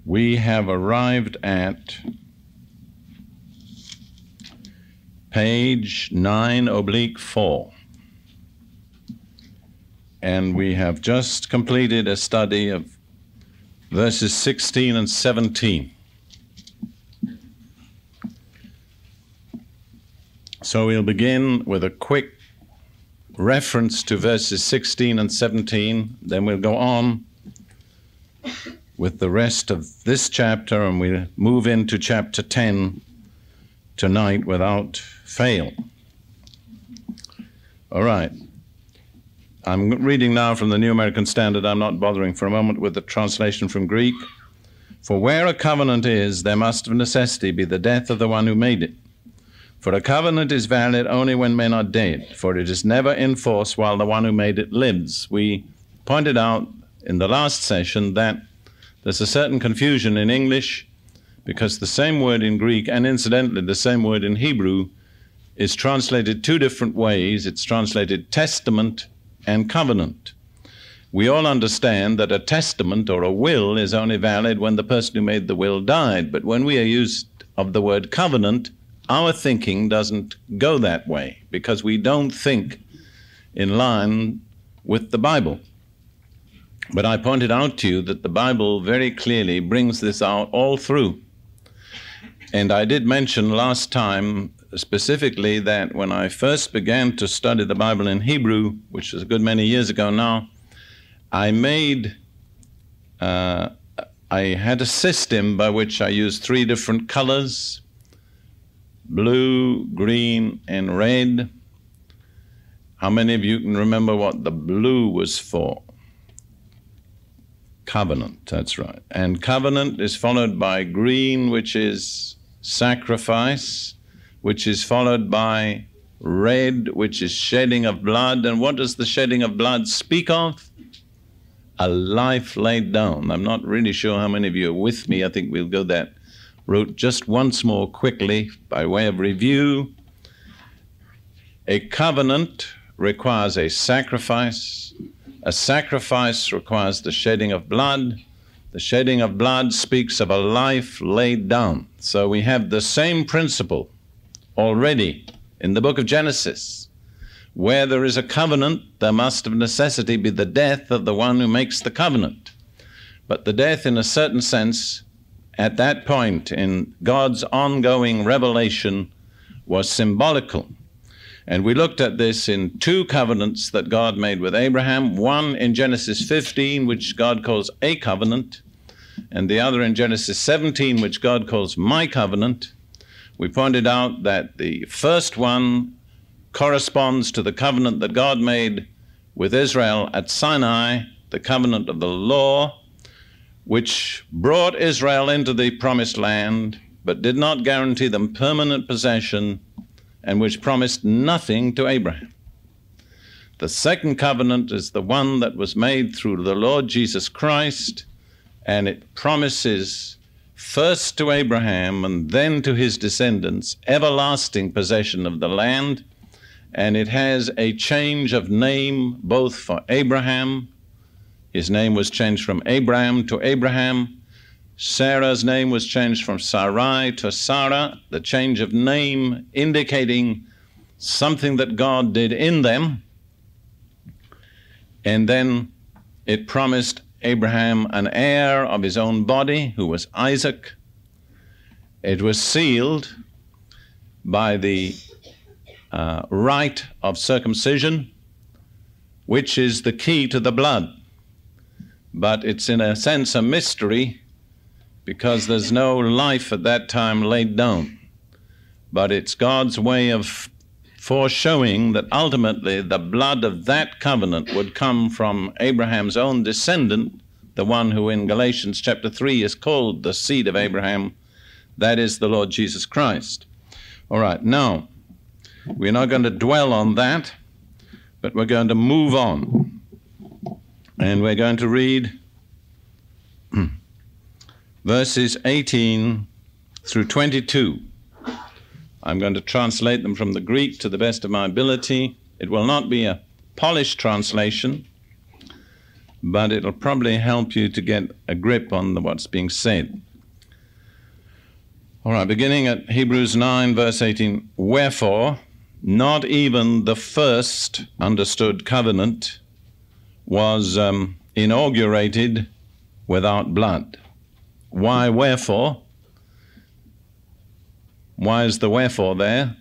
We have arrived at page 9/4, and we have just completed a study of verses 16 and 17. So we'll begin with a quick reference to verses 16 and 17, then we'll go on with the rest of this chapter, and we'll move into chapter 10 tonight without fail. All right. I'm reading now from the New American Standard. I'm not bothering for a moment with the translation from Greek. For where a covenant is, there must of necessity be the death of the one who made it. For a covenant is valid only when men are dead, for it is never in force while the one who made it lives. We pointed out in the last session that there's a certain confusion in English because the same word in Greek, and incidentally the same word in Hebrew, is translated two different ways. It's translated testament and covenant. We all understand that a testament or a will is only valid when the person who made the will died, but when we are used of the word covenant, our thinking doesn't go that way because we don't think in line with the Bible. But I pointed out to you that the Bible very clearly brings this out all through. And I did mention last time specifically that when I first began to study the Bible in Hebrew, which was a good many years ago now, I had a system by which I used three different colors: blue, green, and red. How many of you can remember what the blue was for? Covenant, that's right. And covenant is followed by green, which is sacrifice, which is followed by red, which is shedding of blood. And what does the shedding of blood speak of? A life laid down. I'm not really sure how many of you are with me. I think we'll go that route just once more quickly by way of review. A covenant requires a sacrifice. A sacrifice requires the shedding of blood. The shedding of blood speaks of a life laid down. So we have the same principle already in the book of Genesis. Where there is a covenant, there must of necessity be the death of the one who makes the covenant. But the death, in a certain sense, at that point in God's ongoing revelation, was symbolical. And we looked at this in two covenants that God made with Abraham, one in Genesis 15, which God calls a covenant, and the other in Genesis 17, which God calls my covenant. We pointed out that the first one corresponds to the covenant that God made with Israel at Sinai, the covenant of the law, which brought Israel into the promised land, but did not guarantee them permanent possession, and which promised nothing to Abraham. The second covenant is the one that was made through the Lord Jesus Christ, and it promises first to Abraham and then to his descendants everlasting possession of the land, and it has a change of name both for Abraham. His name was changed from Abram to Abraham. Sarah's name was changed from Sarai to Sarah, the change of name indicating something that God did in them. And then it promised Abraham an heir of his own body, who was Isaac. It was sealed by the rite of circumcision, which is the key to the blood. But it's in a sense a mystery because there's no life at that time laid down. But it's God's way of foreshowing that ultimately the blood of that covenant would come from Abraham's own descendant, the one who in Galatians chapter 3 is called the seed of Abraham. That is the Lord Jesus Christ. All right, now, we're not going to dwell on that, but we're going to move on. And we're going to read verses 18 through 22. I'm going to translate them from the Greek to the best of my ability. It will not be a polished translation, but it'll probably help you to get a grip on what's being said. All right, beginning at Hebrews 9, verse 18. Wherefore, not even the first understood covenant was inaugurated without blood. Why wherefore? Why is the wherefore there?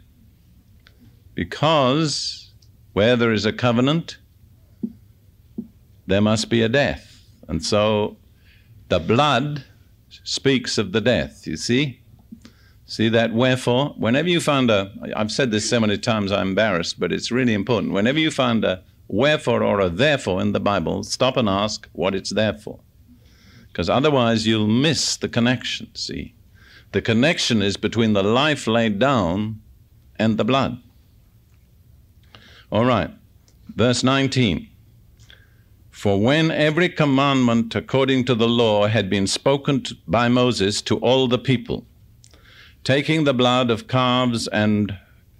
Because where there is a covenant, there must be a death. And so the blood speaks of the death, you see? See that wherefore? Whenever you find I've said this so many times I'm embarrassed, but it's really important. Whenever you find a wherefore or a therefore in the Bible, stop and ask what it's there for. Because otherwise you'll miss the connection, see? The connection is between the life laid down and the blood. All right, verse 19. For when every commandment according to the law had been spoken by Moses to all the people, taking the blood of calves and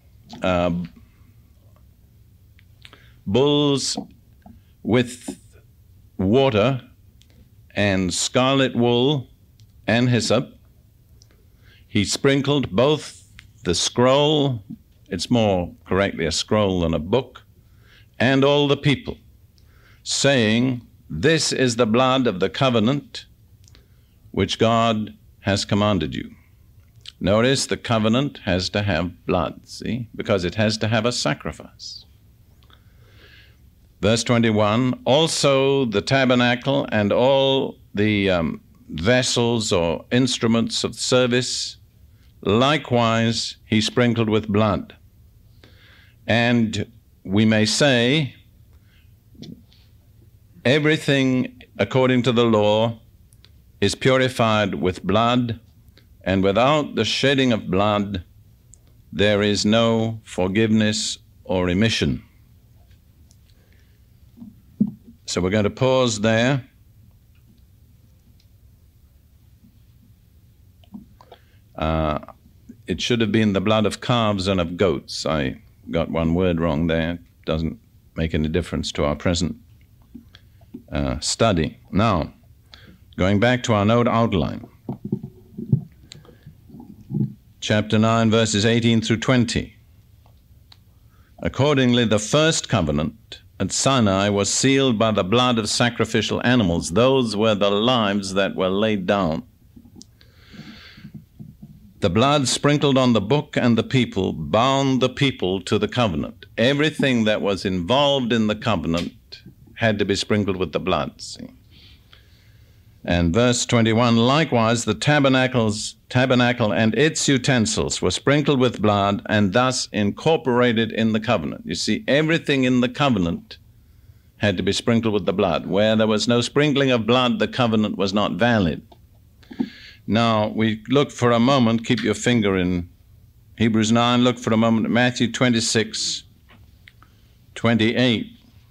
bulls with water and scarlet wool and hyssop, he sprinkled both the scroll, it's more correctly a scroll than a book, and all the people, saying, This is the blood of the covenant which God has commanded you. Notice the covenant has to have blood, see, because it has to have a sacrifice. Verse 21, also the tabernacle and all the vessels or instruments of service, likewise he sprinkled with blood. And we may say, everything according to the law is purified with blood, and without the shedding of blood, there is no forgiveness or remission. So we're going to pause there. It should have been the blood of calves and of goats. I got one word wrong there. It doesn't make any difference to our present study. Now, going back to our note outline. Chapter 9, verses 18 through 20. Accordingly, the first covenant at Sinai was sealed by the blood of sacrificial animals. Those were the lives that were laid down. The blood sprinkled on the book and the people bound the people to the covenant. Everything that was involved in the covenant had to be sprinkled with the blood. See? And verse 21, likewise the tabernacle and its utensils were sprinkled with blood and thus incorporated in the covenant. You see, everything in the covenant had to be sprinkled with the blood. Where there was no sprinkling of blood, the covenant was not valid. Now, we look for a moment, keep your finger in Hebrews 9, look for a moment at Matthew 26, 28.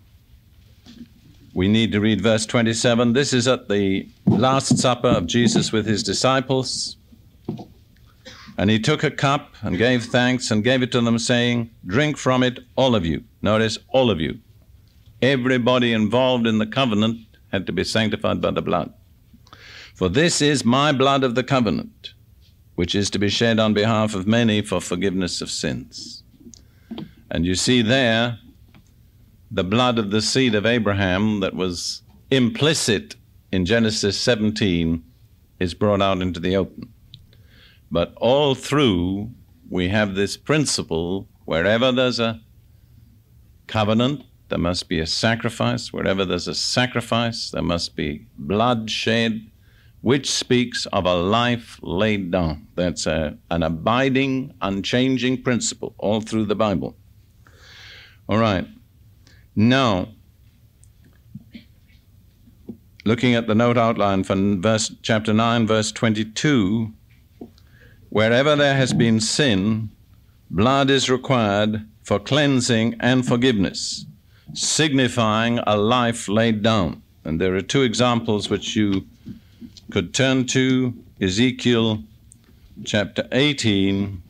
We need to read verse 27. This is at the Last Supper of Jesus with his disciples. And he took a cup and gave thanks and gave it to them, saying, Drink from it, all of you. Notice, all of you. Everybody involved in the covenant had to be sanctified by the blood. For this is my blood of the covenant, which is to be shed on behalf of many for forgiveness of sins. And you see there, the blood of the seed of Abraham that was implicit in Genesis 17 is brought out into the open. But all through, we have this principle, wherever there's a covenant, there must be a sacrifice. Wherever there's a sacrifice, there must be blood shed, which speaks of a life laid down. That's an abiding, unchanging principle all through the Bible. All right. Now, looking at the note outline from chapter 9, verse 22, wherever there has been sin, blood is required for cleansing and forgiveness, signifying a life laid down. And there are two examples which you could turn to, Ezekiel chapter 18,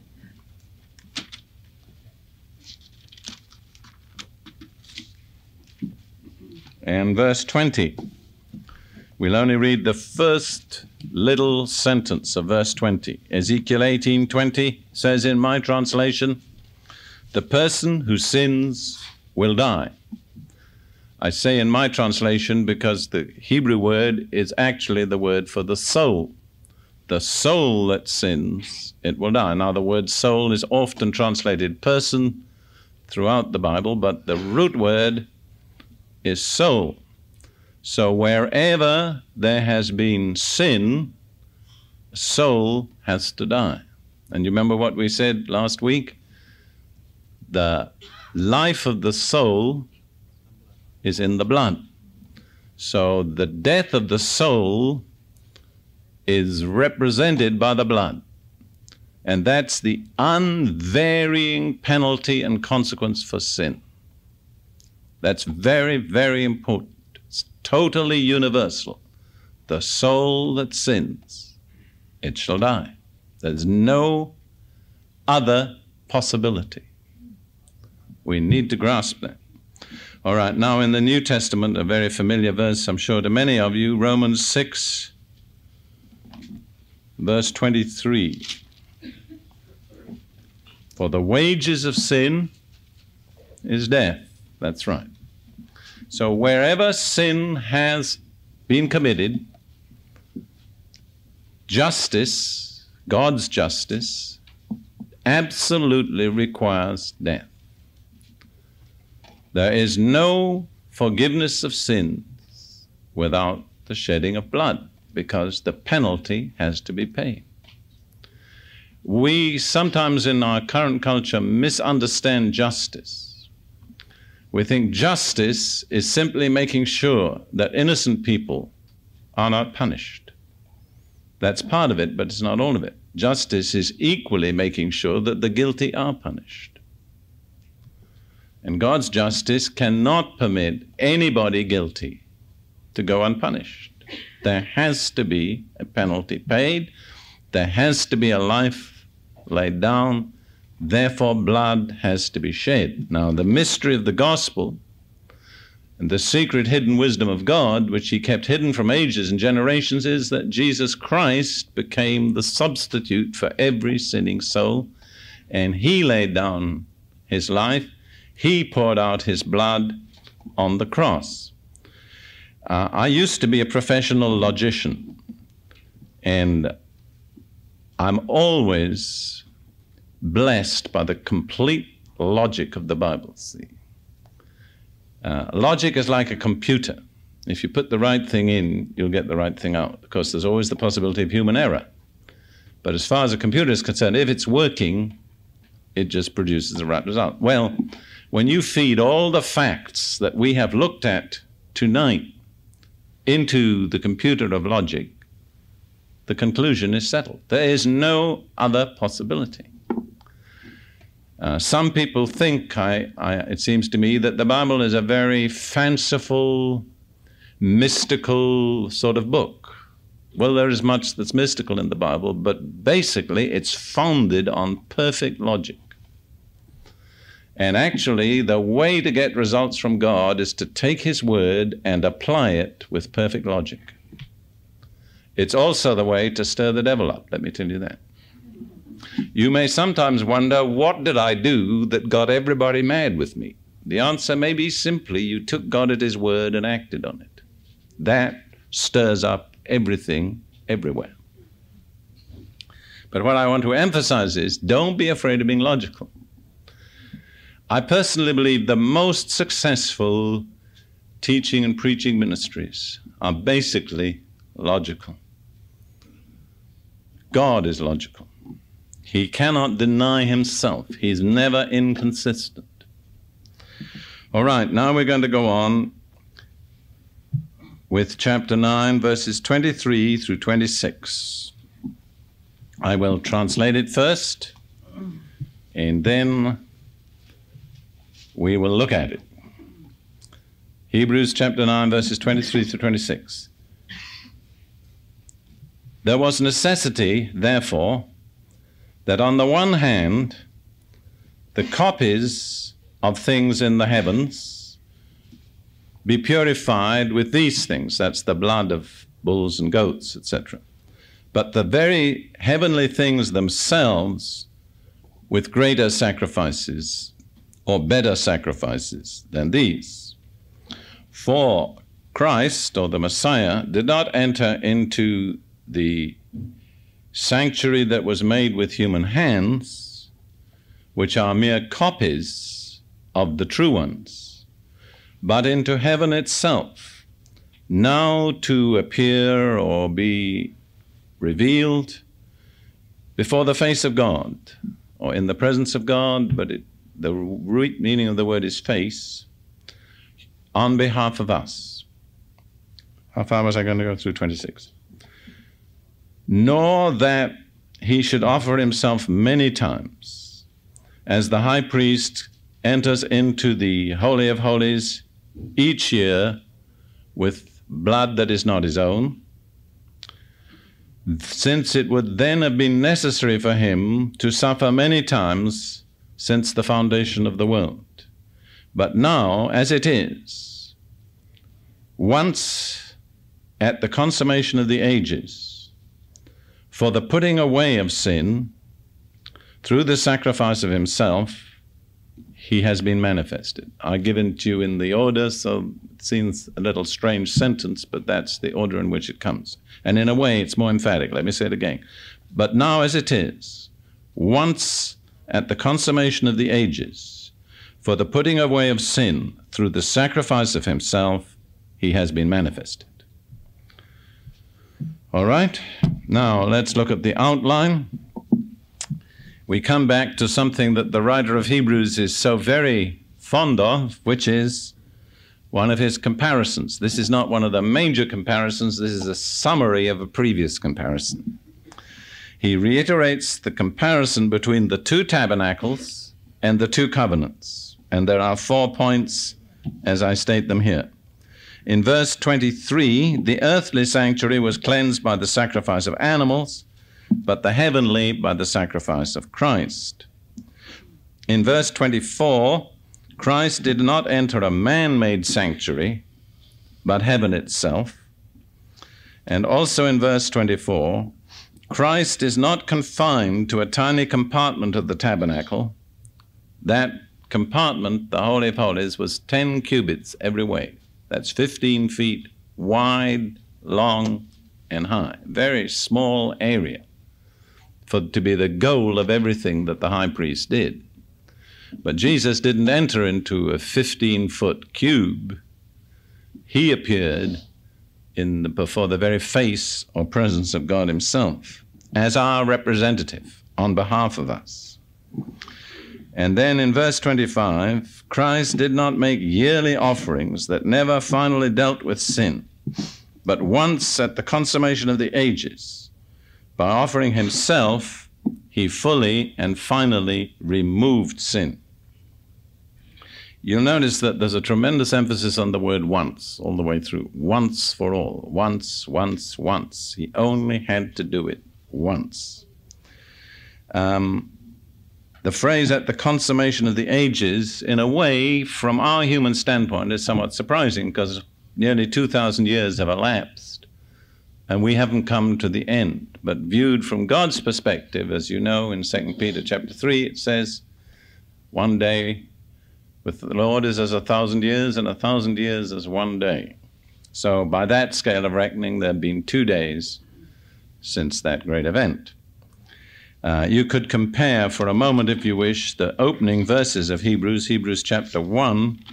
and verse 20. We'll only read the first little sentence of verse 20. Ezekiel 18:20 says in my translation, "The person who sins will die." I say in my translation because the Hebrew word is actually the word for the soul. The soul that sins, it will die. Now, the word soul is often translated person throughout the Bible, but the root word is soul. So wherever there has been sin, soul has to die. And you remember what we said last week? The life of the soul is in the blood. So the death of the soul is represented by the blood. And that's the unvarying penalty and consequence for sin. That's very, very important. It's totally universal. The soul that sins, it shall die. There's no other possibility. We need to grasp that. All right, now in the New Testament, a very familiar verse, I'm sure to many of you, Romans 6, verse 23. For the wages of sin is death. That's right. So wherever sin has been committed, justice, God's justice, absolutely requires death. There is no forgiveness of sins without the shedding of blood, because the penalty has to be paid. We sometimes in our current culture misunderstand justice. We think justice is simply making sure that innocent people are not punished. That's part of it, but it's not all of it. Justice is equally making sure that the guilty are punished. And God's justice cannot permit anybody guilty to go unpunished. There has to be a penalty paid. There has to be a life laid down. Therefore, blood has to be shed. Now, the mystery of the gospel and the secret hidden wisdom of God, which he kept hidden from ages and generations, is that Jesus Christ became the substitute for every sinning soul, and he laid down his life. He poured out his blood on the cross. I used to be a professional logician, and I'm always blessed by the complete logic of the Bible. See, logic is like a computer. If you put the right thing in, you'll get the right thing out. Of course, there's always the possibility of human error. But as far as a computer is concerned, if it's working, it just produces the right result. Well, when you feed all the facts that we have looked at tonight into the computer of logic, the conclusion is settled. There is no other possibility. Some people think, it seems to me, that the Bible is a very fanciful, mystical sort of book. Well, there is much that's mystical in the Bible, but basically it's founded on perfect logic. And actually, the way to get results from God is to take his word and apply it with perfect logic. It's also the way to stir the devil up, let me tell you that. You may sometimes wonder, what did I do that got everybody mad with me? The answer may be simply you took God at his word and acted on it. That stirs up everything everywhere. But what I want to emphasize is, don't be afraid of being logical. I personally believe the most successful teaching and preaching ministries are basically logical. God is logical. He cannot deny himself. He's never inconsistent. All right, now we're going to go on with chapter 9, verses 23 through 26. I will translate it first, and then we will look at it. Hebrews chapter 9, verses 23 through 26. There was necessity, therefore, that on the one hand, the copies of things in the heavens be purified with these things. That's the blood of bulls and goats, etc. But the very heavenly things themselves with greater sacrifices or better sacrifices than these. For Christ, or the Messiah, did not enter into the sanctuary that was made with human hands, which are mere copies of the true ones, but into heaven itself, now to appear or be revealed before the face of God, or in the presence of God, but the root meaning of the word is face, on behalf of us. How far was I going to go through 26? Nor that he should offer himself many times, as the high priest enters into the Holy of Holies each year with blood that is not his own, since it would then have been necessary for him to suffer many times since the foundation of the world. But now, as it is, once at the consummation of the ages, for the putting away of sin, through the sacrifice of himself, he has been manifested. I give it to you in the order, so it seems a little strange sentence, but that's the order in which it comes. And in a way, it's more emphatic. Let me say it again. But now as it is, once at the consummation of the ages, for the putting away of sin through the sacrifice of himself, he has been manifested. All right, now let's look at the outline. We come back to something that the writer of Hebrews is so very fond of, which is one of his comparisons. This is not one of the major comparisons. This is a summary of a previous comparison. He reiterates the comparison between the two tabernacles and the two covenants. And there are 4 points as I state them here. In verse 23, the earthly sanctuary was cleansed by the sacrifice of animals, but the heavenly by the sacrifice of Christ. In verse 24, Christ did not enter a man-made sanctuary, but heaven itself. And also in verse 24, Christ is not confined to a tiny compartment of the tabernacle. That compartment, the Holy of Holies, was 10 cubits every way. That's 15 feet wide, long, and high. Very small area to be the goal of everything that the high priest did. But Jesus didn't enter into a 15-foot cube. He appeared before the very face or presence of God himself as our representative on behalf of us. And then in verse 25, Christ did not make yearly offerings that never finally dealt with sin, but once at the consummation of the ages, by offering himself, he fully and finally removed sin. You'll notice that there's a tremendous emphasis on the word once, all the way through. Once for all. Once, once, once. He only had to do it once. The phrase at the consummation of the ages, in a way, from our human standpoint, is somewhat surprising because nearly 2,000 years have elapsed and we haven't come to the end. But viewed from God's perspective, as you know, in 2 Peter chapter 3, it says, one day with the Lord is as 1,000 years, and 1,000 years as one day. So by that scale of reckoning, there have been 2 days since that great event. You could compare for a moment, if you wish, the opening verses of Hebrews chapter 1,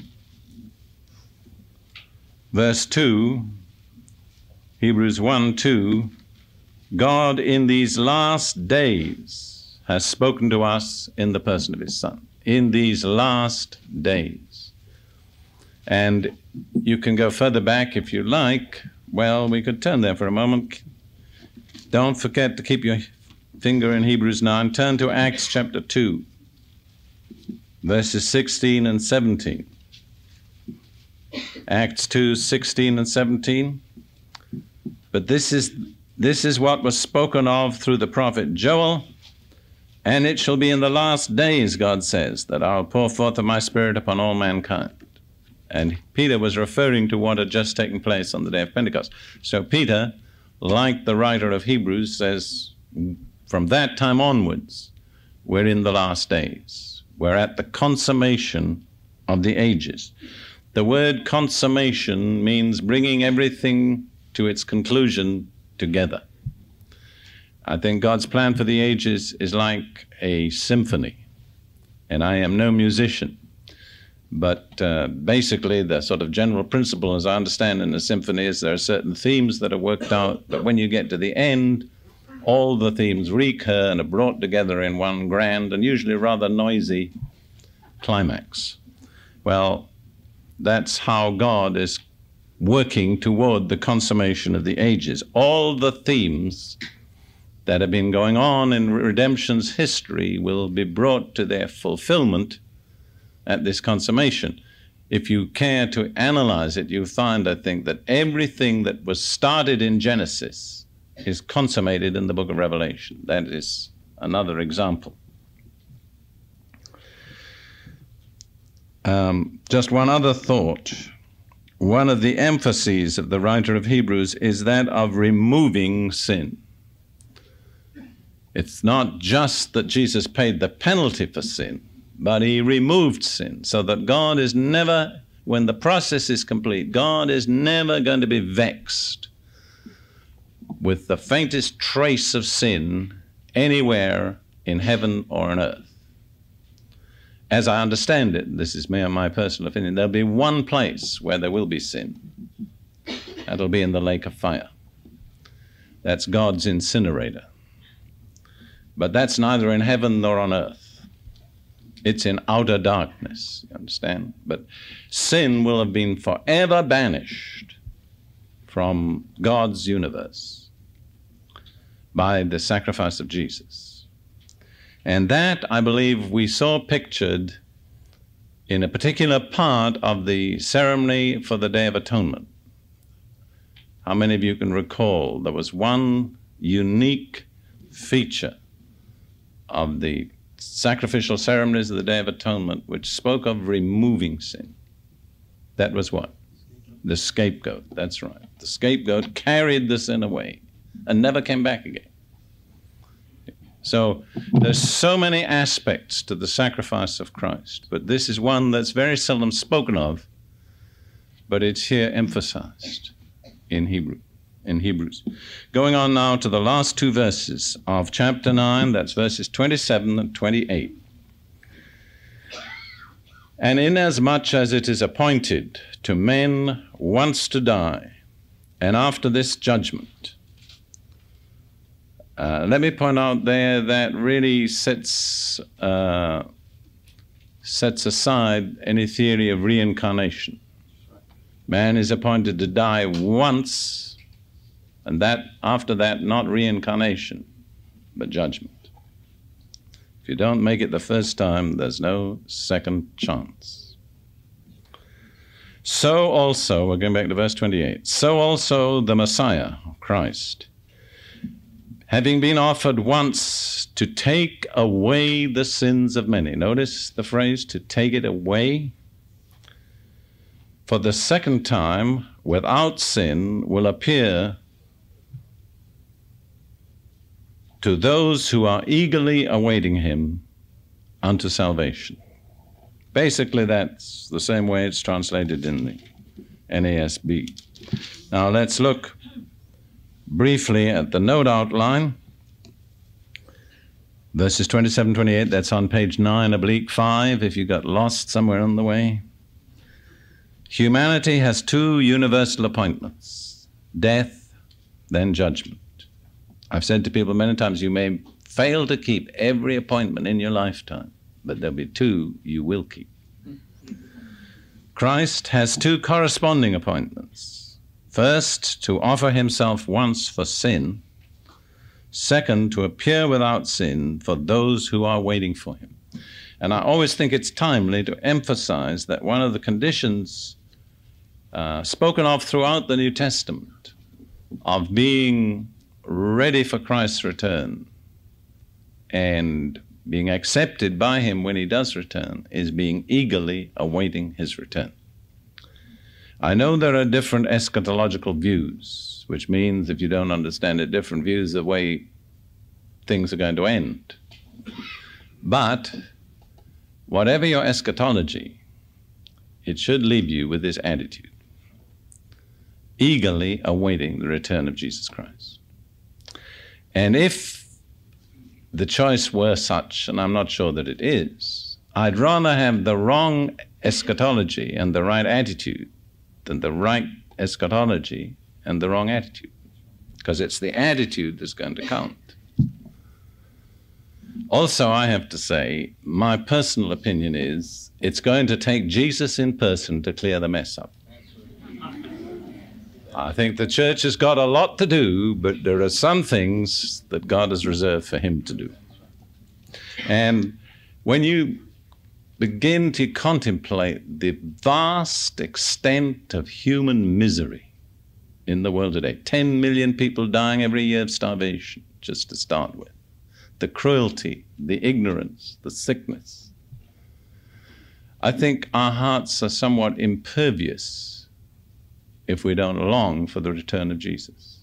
verse 2, Hebrews 1:2, God in these last days has spoken to us in the person of his Son. In these last days. And you can go further back if you like. Well, we could turn there for a moment. Don't forget to keep your finger in Hebrews 9. Turn to Acts chapter 2, verses 16 and 17. Acts 2, 16 and 17. But this is what was spoken of through the prophet Joel. And it shall be in the last days, God says, that I'll pour forth of my Spirit upon all mankind. And Peter was referring to what had just taken place on the day of Pentecost. So Peter, like the writer of Hebrews, says, from that time onwards, we're in the last days. We're at the consummation of the ages. The word consummation means bringing everything to its conclusion together. I think God's plan for the ages is like a symphony. And I am no musician. But basically, the sort of general principle, as I understand in a symphony, is there are certain themes that are worked out, but when you get to the end, all the themes recur and are brought together in one grand and usually rather noisy climax. Well, that's how God is working toward the consummation of the ages. All the themes that have been going on in redemption's history will be brought to their fulfillment at this consummation. If you care to analyze it, you find, I think, that everything that was started in Genesis is consummated in the book of Revelation. That is another example. Just one other thought. One of the emphases of the writer of Hebrews is that of removing sin. It's not just that Jesus paid the penalty for sin, but he removed sin, so that God is never, when the process is complete, God is never going to be vexed with the faintest trace of sin anywhere in heaven or on earth. As I understand it, this is my personal opinion, there'll be one place where there will be sin. That'll be in the lake of fire. That's God's incinerator. But that's neither in heaven nor on earth. It's in outer darkness, you understand? But sin will have been forever banished from God's universe by the sacrifice of Jesus. And that, I believe, we saw pictured in a particular part of the ceremony for the Day of Atonement. How many of you can recall there was one unique feature of the sacrificial ceremonies of the Day of Atonement which spoke of removing sin? That was what? The scapegoat. That's right. The scapegoat carried the sin away and never came back again. So there's so many aspects to the sacrifice of Christ, but this is one that's very seldom spoken of, but it's here emphasized in Hebrews. Going on now to the last two verses of chapter 9, that's verses 27 and 28. And inasmuch as it is appointed to men once to die, and after this judgment, let me point out there that really sets aside any theory of reincarnation. Man is appointed to die once, and that after that, not reincarnation, but judgment. If you don't make it the first time, there's no second chance. So also, we're going back to verse 28, so also the Messiah, Christ, having been offered once to take away the sins of many. Notice the phrase, to take it away. For the second time, without sin, will appear to those who are eagerly awaiting him unto salvation. Basically, that's the same way it's translated in the NASB. Now let's look briefly at the note outline. Verses 27, 28, that's on page 9/5 if you got lost somewhere on the way. Humanity has two universal appointments, death, then judgment. I've said to people many times, you may fail to keep every appointment in your lifetime, but there'll be two you will keep. Christ has two corresponding appointments. First, to offer himself once for sin. Second, to appear without sin for those who are waiting for him. And I always think it's timely to emphasize that one of the conditions spoken of throughout the New Testament of being ready for Christ's return and being accepted by him when he does return is being eagerly awaiting his return. I know there are different eschatological views, which means if you don't understand it, different views of the way things are going to end. But whatever your eschatology, it should leave you with this attitude: eagerly awaiting the return of Jesus Christ. And if the choice were such, and I'm not sure that it is, I'd rather have the wrong eschatology and the right attitude than the right eschatology and the wrong attitude, because it's the attitude that's going to count. Also, I have to say, my personal opinion is it's going to take Jesus in person to clear the mess up. I think the church has got a lot to do, but there are some things that God has reserved for him to do. And when you begin to contemplate the vast extent of human misery in the world today, 10 million people dying every year of starvation, just to start with, the cruelty, the ignorance, the sickness, I think our hearts are somewhat impervious if we don't long for the return of Jesus.